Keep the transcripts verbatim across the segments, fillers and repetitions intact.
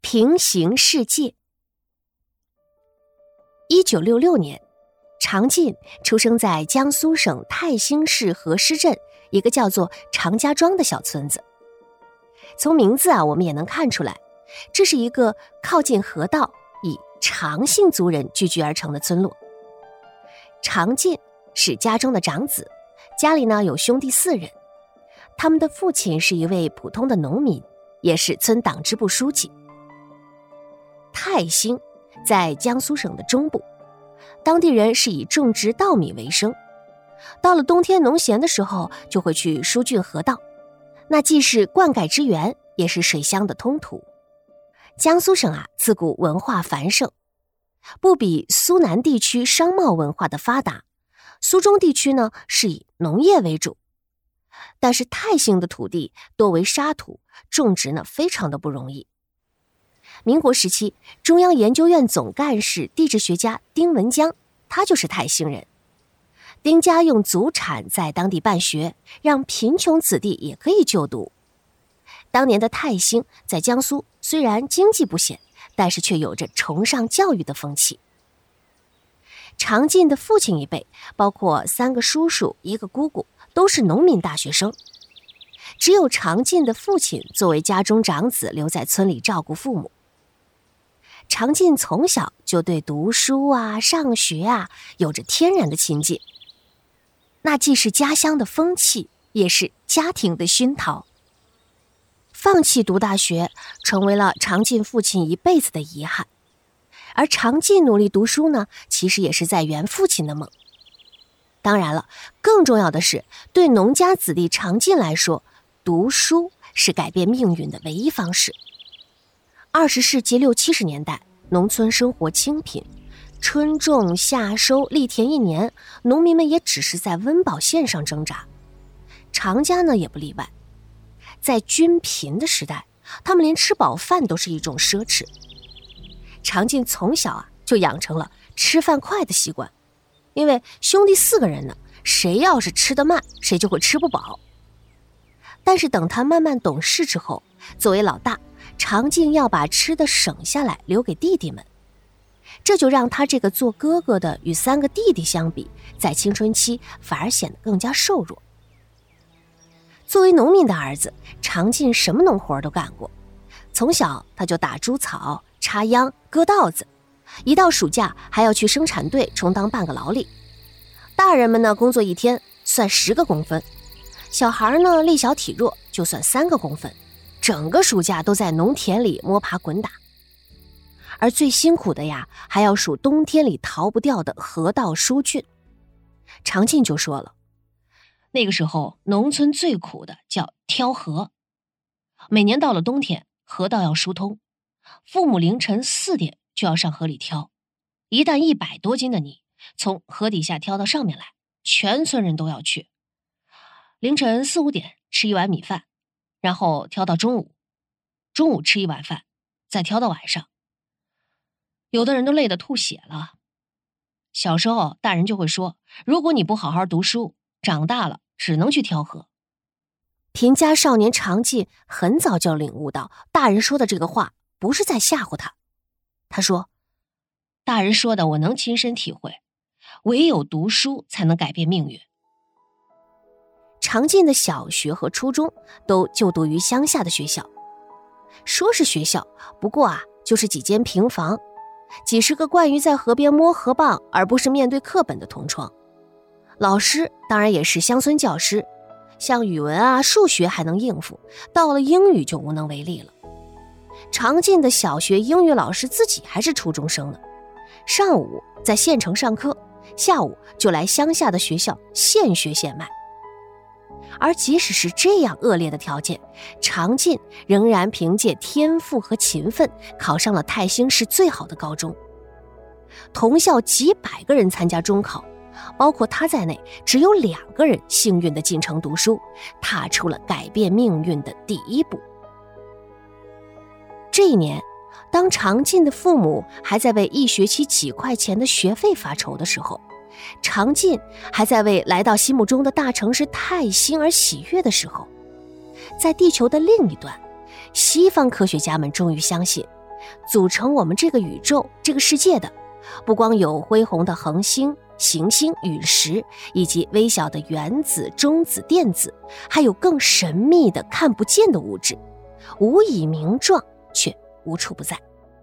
平行世界。一九六六年，常进出生在江苏省泰兴市河师镇一个叫做常家庄的小村子。从名字啊，我们也能看出来，这是一个靠近河道，以常姓族人聚居而成的村落。常进是家中的长子，家里呢有兄弟四人，他们的父亲是一位普通的农民，也是村党支部书记。泰兴在江苏省的中部，当地人是以种植稻米为生，到了冬天农闲的时候就会去疏浚河道，那既是灌溉之源，也是水乡的通途。江苏省啊，自古文化繁盛，不比苏南地区商贸文化的发达，苏中地区呢是以农业为主，但是泰兴的土地多为沙土，种植呢非常的不容易。民国时期，中央研究院总干事地质学家丁文江，他就是泰兴人。丁家用祖产在当地办学，让贫穷子弟也可以就读。当年的泰兴在江苏虽然经济不显，但是却有着崇尚教育的风气。常进的父亲一辈，包括三个叔叔一个姑姑，都是农民大学生。只有常进的父亲作为家中长子，留在村里照顾父母。常进从小就对读书啊、上学啊有着天然的亲近，那既是家乡的风气，也是家庭的熏陶。放弃读大学，成为了常进父亲一辈子的遗憾。而常进努力读书呢，其实也是在圆父亲的梦。当然了，更重要的是，对农家子弟常进来说，读书是改变命运的唯一方式。二十世纪六七十年代，农村生活清贫，春种夏收，力田一年，农民们也只是在温饱线上挣扎。常家呢也不例外，在均贫的时代，他们连吃饱饭都是一种奢侈。常进从小啊就养成了吃饭快的习惯，因为兄弟四个人呢，谁要是吃得慢，谁就会吃不饱。但是等他慢慢懂事之后，作为老大，常进要把吃的省下来留给弟弟们，这就让他这个做哥哥的与三个弟弟相比，在青春期反而显得更加瘦弱。作为农民的儿子，常进什么农活都干过，从小他就打猪草、插秧、割稻子，一到暑假还要去生产队充当半个劳力。大人们呢，工作一天算十个工分，小孩呢力小体弱就算三个工分，整个暑假都在农田里摸爬滚打。而最辛苦的呀，还要数冬天里逃不掉的河道疏浚。常进就说了，那个时候农村最苦的叫挑河，每年到了冬天，河道要疏通，父母凌晨四点就要上河里挑，一担一百多斤的泥从河底下挑到上面来，全村人都要去。凌晨四五点吃一碗米饭，然后挑到中午，中午吃一碗饭，再挑到晚上。有的人都累得吐血了。小时候大人就会说，如果你不好好读书，长大了只能去挑河。贫家少年常进很早就领悟到，大人说的这个话不是在吓唬他。他说，大人说的我能亲身体会，唯有读书才能改变命运。常进的小学和初中都就读于乡下的学校，说是学校，不过啊，就是几间平房，几十个惯于在河边摸河蚌而不是面对课本的同窗。老师当然也是乡村教师，像语文啊、数学还能应付，到了英语就无能为力了。常进的小学英语老师自己还是初中生呢，上午在县城上课，下午就来乡下的学校现学现卖。而即使是这样恶劣的条件，常进仍然凭借天赋和勤奋考上了泰兴市最好的高中。同校几百个人参加中考，包括他在内，只有两个人幸运地进城读书，踏出了改变命运的第一步。这一年，当常进的父母还在为一学期几块钱的学费发愁的时候，常进还在为来到心目中的大城市泰兴而喜悦的时候，在地球的另一端，西方科学家们终于相信， 组成我们这个宇宙这个世界的，不光有恢宏的恒星、行星、陨石，以及微小的原子、中子、电子，还有更神秘的看不见的物质，无以名状，却无处不在。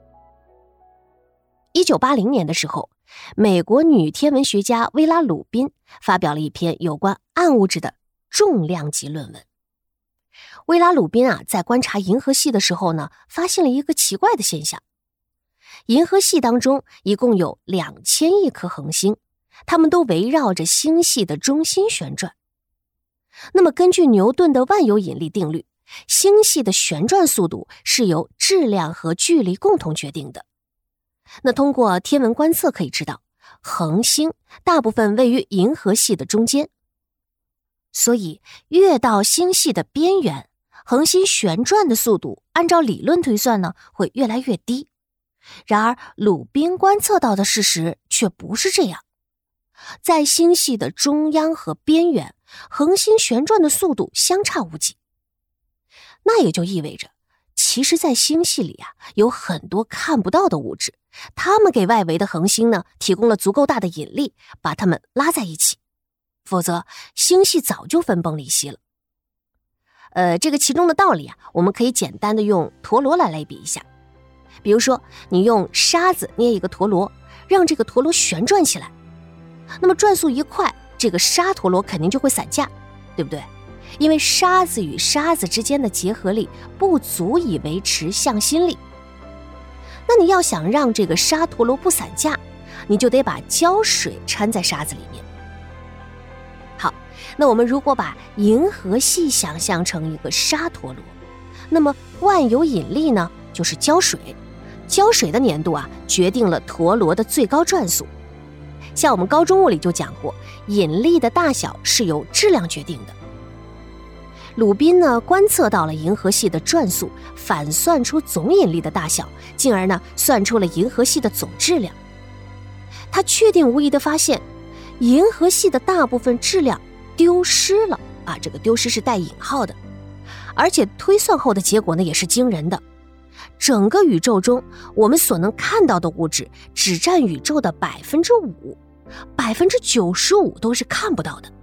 一九八零年的时候，美国女天文学家薇拉·鲁宾发表了一篇有关暗物质的重量级论文。薇拉·鲁宾啊，在观察银河系的时候呢，发现了一个奇怪的现象。银河系当中一共有两千亿颗恒星，它们都围绕着星系的中心旋转。那么根据牛顿的万有引力定律，星系的旋转速度是由质量和距离共同决定的。那通过天文观测可以知道，恒星大部分位于银河系的中间，所以越到星系的边缘，恒星旋转的速度按照理论推算呢，会越来越低。然而鲁宾观测到的事实却不是这样，在星系的中央和边缘，恒星旋转的速度相差无几。那也就意味着，其实在星系里啊，有很多看不到的物质，它们给外围的恒星呢提供了足够大的引力，把它们拉在一起，否则星系早就分崩离析了。呃，这个其中的道理啊，我们可以简单的用陀螺来类比一下。比如说，你用沙子捏一个陀螺，让这个陀螺旋转起来，那么转速一快，这个沙陀螺肯定就会散架，对不对？因为沙子与沙子之间的结合力不足以维持向心力。那你要想让这个沙陀螺不散架，你就得把胶水掺在沙子里面。好，那我们如果把银河系想象成一个沙陀螺，那么万有引力呢就是胶水，胶水的粘度啊决定了陀螺的最高转速。像我们高中物理就讲过，引力的大小是由质量决定的。鲁宾呢观测到了银河系的转速，反算出总引力的大小，进而呢算出了银河系的总质量。他确定无疑地发现，银河系的大部分质量丢失了啊，这个丢失是带引号的。而且推算后的结果呢也是惊人的，整个宇宙中我们所能看到的物质只占宇宙的百分之五，百分之九十五都是看不到的。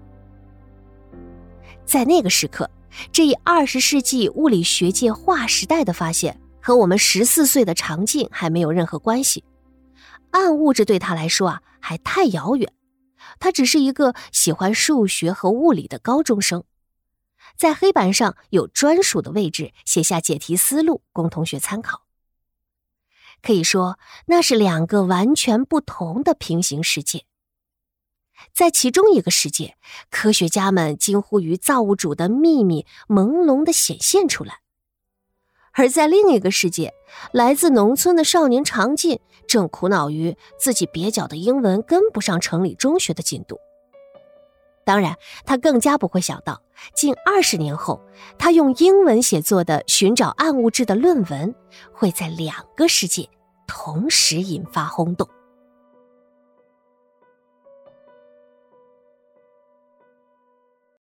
在那个时刻，这一二十世纪物理学界划时代的发现和我们十四岁的常进还没有任何关系。暗物质对他来说啊还太遥远，他只是一个喜欢数学和物理的高中生，在黑板上有专属的位置写下解题思路供同学参考。可以说那是两个完全不同的平行世界。在其中一个世界，科学家们惊呼于造物主的秘密朦胧地显现出来；而在另一个世界，来自农村的少年常进正苦恼于自己蹩脚的英文跟不上城里中学的进度。当然，他更加不会想到，近二十年后，他用英文写作的寻找暗物质的论文，会在两个世界同时引发轰动。